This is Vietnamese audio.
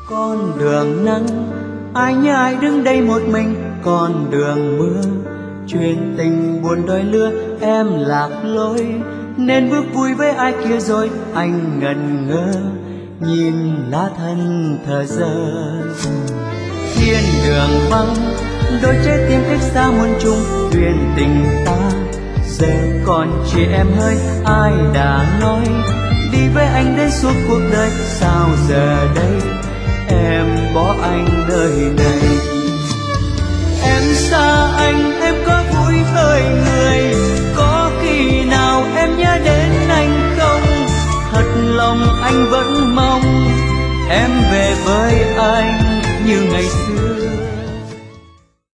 Con đường nắng, ai như ai đứng đây một mình. Con đường mưa, chuyện tình buồn đôi lứa. Em lạc lối nên bước vui với ai kia rồi. Anh ngẩn ngơ nhìn lá thân thờ dơ. Thiên đường vắng, đôi trái tim cách xa muôn trùng. Duyên tình ta giờ còn chỉ em hơi. Ai đã nói đi với anh đến suốt cuộc đời. Sao giờ đây em bỏ anh nơi này. Em xa anh, em có vui hơi